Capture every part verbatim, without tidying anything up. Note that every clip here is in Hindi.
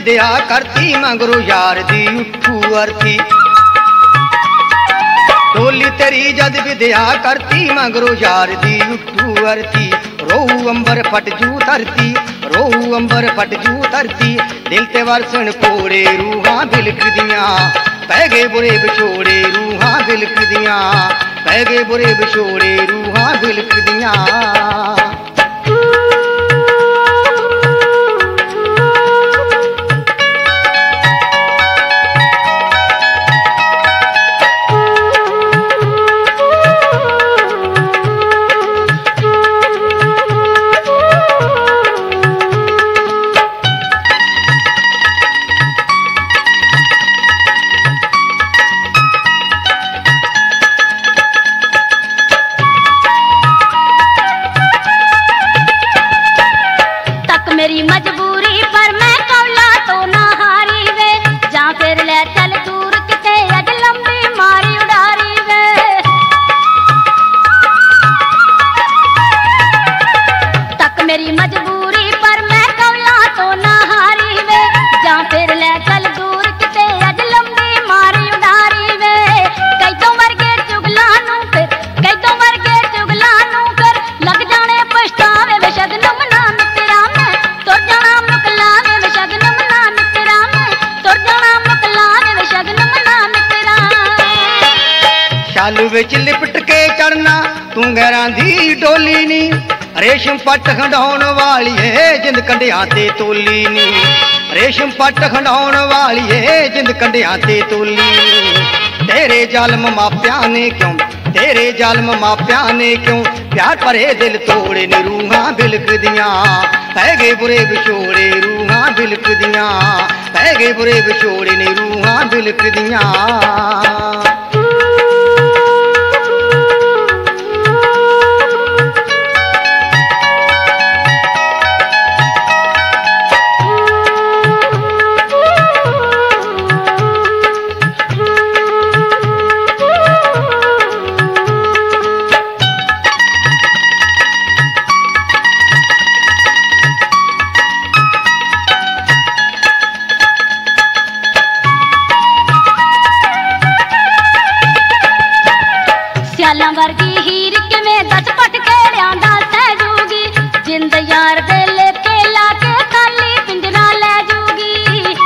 विद्या करती मगरू यार दी उठू अर्थी। डोली तेरी जद विद्या करती मगरू यार दी उठू अर्थी। रोहू अंबर फट जू धरती, रोहू अंबर फट जू धरती। दिल ते वरसन कोड़े रूहां बिलक दियां, पै गए बुरे विछोड़े रूहां बिलक दियां, पै गए बुरे विछोड़े रूहां बिलक दियां। मेरी मजबूरी पर मैं कौला तो ना हारी वे, जा फिर ले चल दूर किते अज लंबी मारी उडारी वे। तक मेरी मजबूरी पर मैं कौला तो ना हारी वे, जा फिर ले चल दूर किते अज लंबी मारी उडारी वे। कई तो वर्गे चुगला नू फिर, कई तो वर्गे चुगला नू फिर लग जाने पछतावे वे शगनम ना मित्रा मैं तुर जाना मुकलावे वे शगनम ना मित्रा मैं तुर जाना मुकलावे वे शगनम ना मित्रा। शालू विच लिपट के चढ़ना तू गैरां दी डोली नी, रेशम पट खंडाउण वाली है जिंद कंडियां ते तोली नी। रेशम पट खंडाउण वाली है जिंद कंडियां ते तोली नी। तेरे जालम मापियां ने क्यों, तेरे जालम मापियां ने क्यों प्यार भरे दिल तोड़े नी रूहां बिलक दियां, पै गए बुरे विछोड़े रूहां बिलक दियां, पै गए बुरे विछोड़े नी रूहां बिलक दियां। सियालां वर्गी हीर किवें दस पट केड़ियां दा सहजूगी, जिंद यार दे लेके ला के खाली पिंजरा लै जूगी।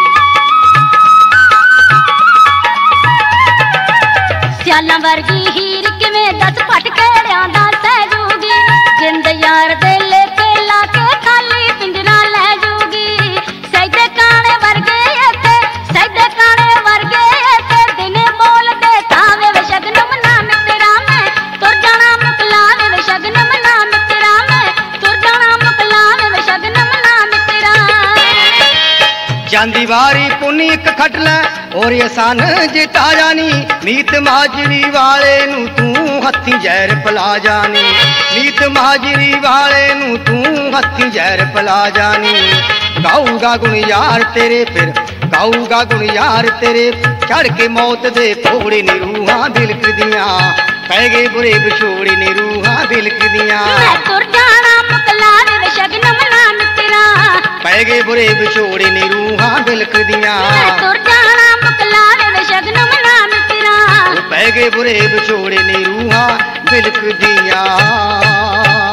सियालां वर्गी हीर किवें दस पट केड़ियां दा सहजूगी, जिंद यार दे लेके ला के खाली पिंजरा लै जूगी। सैदे काने वर्गे इत्थे, सैदे काने वर्गे इत्थे दिने बोलदे तावे वे शगनम ना मित्रा मैं तुर जाना मुकलावे वे शगनम ना मित्रा मैं तुर जाना मुकलावे वे शगनम ना मित्रा। जांदी वारी पुनी एक खट लै और एहसान जिता जानी, मीत माजरी वाले नू तू हथी जहर पिला जानी। मीत माजरी वाले नू तू हथी जहर पिला जानी। गाऊगा गुण यार तेरे फिर, गाऊगा गुण यार तेरे चढ़ के मौत दे फोड़े नी रूहां बिलक दियां, पै गए बुरे विछोड़े नी रूहां बिलक दियां। मैं तुर जाना मुकलावे वे शगनम ना मित्रा, पै गए बुरे विछोड़े नी रूहां बिलक दियां। मैं तुर जाना मुकलावे वे शगनम ना मित्रा, पै गए बुरे विछोड़े नी रूहां बिलक दियां।